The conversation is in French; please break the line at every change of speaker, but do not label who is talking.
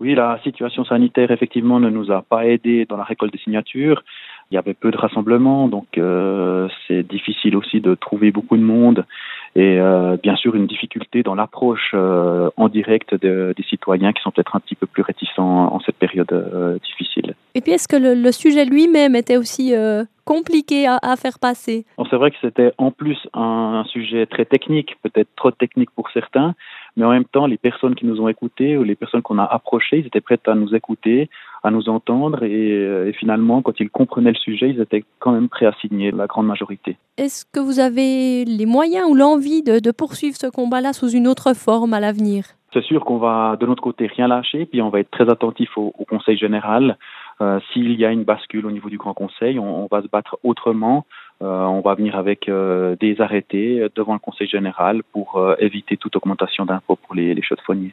Oui, la situation sanitaire, effectivement, ne nous a pas aidés dans la récolte des signatures. Il y avait peu de rassemblements, donc c'est difficile aussi de trouver beaucoup de monde et bien sûr une difficulté dans l'approche en direct des citoyens qui sont peut-être un petit peu plus réticents en cette période difficile.
Et puis est-ce que le sujet lui-même était aussi, compliqué à faire passer?
Bon, c'est vrai que c'était en plus un sujet très technique, peut-être trop technique pour certains, mais en même temps, les personnes qui nous ont écoutés ou les personnes qu'on a approchées, ils étaient prêtes à nous écouter, à nous entendre et finalement, quand ils comprenaient le sujet, ils étaient quand même prêts à signer, la grande majorité.
Est-ce que vous avez les moyens ou l'envie de poursuivre ce combat-là sous une autre forme à l'avenir?
C'est sûr qu'on va de notre côté rien lâcher, puis on va être très attentif au Conseil général. S'il y a une bascule au niveau du Grand Conseil, on va se battre autrement. On va venir avec des arrêtés devant le Conseil général pour éviter toute augmentation d'impôts pour les chauffefonniers.